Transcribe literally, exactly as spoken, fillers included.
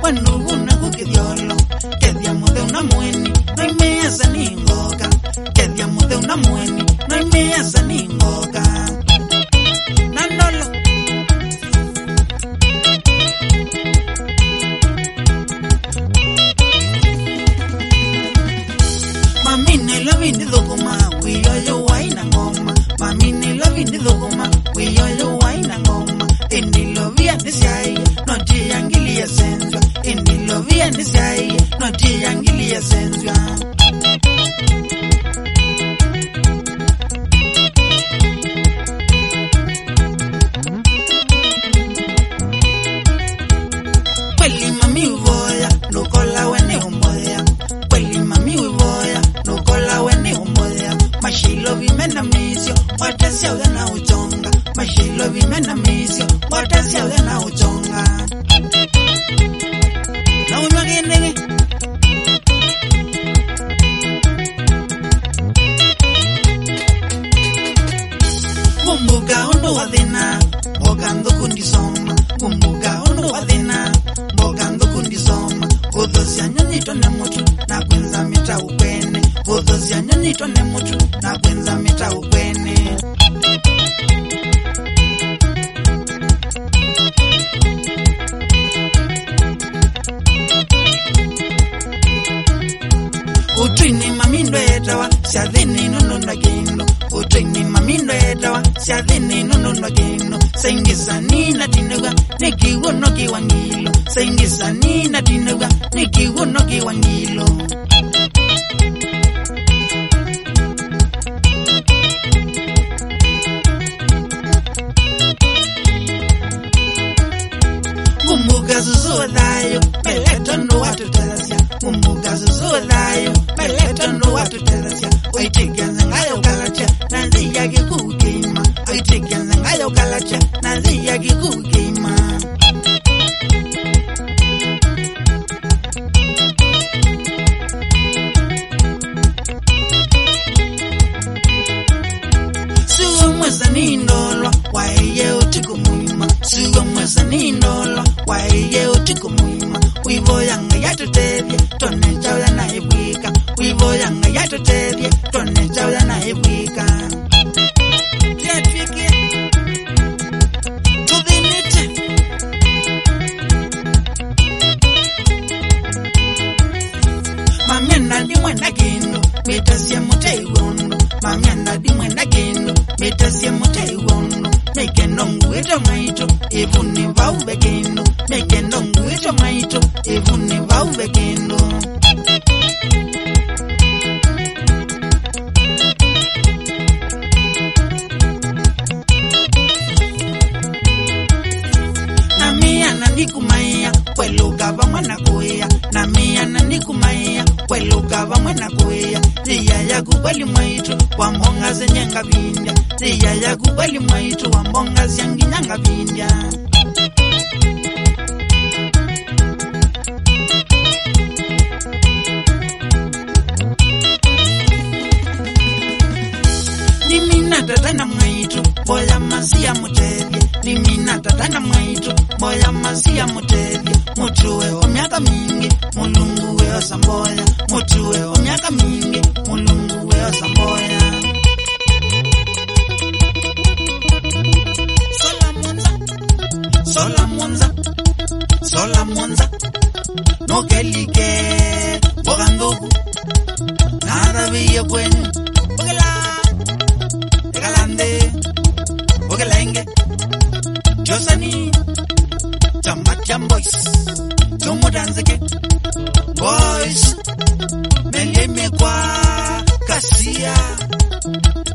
Bueno una que diolo, que diamo de una mueni, no hay mesa ni ngoga, que diamo de una mueni, no hay mesa ni ngoga. Nandolo. Mami ni la vini dogoma, we yo yo waina ngoma. Mami ni la vini dogoma, we yo yo waina ngoma. Eni lo via nisai, no ti angilia senzwa. Eni lo via nisai, no ti angilia senzwa. Kweli mami uvoya, no kola wene umboya. Kweli mami uvoya, no kola wene umboya. Mashilo vimena misio, watasi au na uchonga. Mashilo vimena misio, watasi au na uchonga. Na unyagene kumbuka undo wadena, bogando kundisoma. Kumbuka undo wadena, bogando kundisoma. Odosi anyonito ne mutu, na kwenza mita ukwene. Odosi anyonito ne mutu, na kwenza mita ukwene. Utwini mamindo etawa, siadhini nununda gino. Utwini mamindo etawa, siadhini nununda gino. Saingisa nina tinegwa, nikiwo noki wangilo. Saingisa nina tinegwa, nikiwo noki wangilo. Kumbuka zuzuwa dayo, meleto ndo watu telasya. Kumbuka zuzuwa dayo, meleto ndo watu telasya. Oitikianza ngayo kalacha, nanzi yaki kukima. Oitikianza ngayo kalacha, nanzi yaki kukima. Suwa mwesa nindolwa, waeye utiku muima. Suwa mwesa nindolwa, waeye utiku muima. Wivo yanga yatutevye, tone chawya na ibwika. Wivo yanga yatutevye, tone chawya na ibwika. Tiatwike tuvinite Mamiana di mwena gino, metasia mutei wono. Mamiana di mwena gino, metasia mutei wono. Meke nongu eto maito, evuni vauve gino. Meke nongu eto maito, evuni vauve gino. Namiana nikumaya, kweluka va mwana kuya. Namiana nikumaya, kweluka va mwana kuya. Ziya ya kubali mwaitu, wambonga zenyanga vindya. Ziya ya kubali mwaitu, wambonga zyanginyanga vindya. Nimina tatana mwaitu, boya masia mutevye. Nimina tatana mwaitu, boya masia mutevye. Mutuwe o miaka mingi, mulungu weo samboya. Mutuwe o miaka mingi, mulungu weo samboya. Sola monza, sola monza, sola monza. No kelike, bogandogu, nada villa bueno. Bogela, egalande, bogelenge, Josani, Jamaican boys, Tomo Danzeke, boys, Meleme kwa Kasia.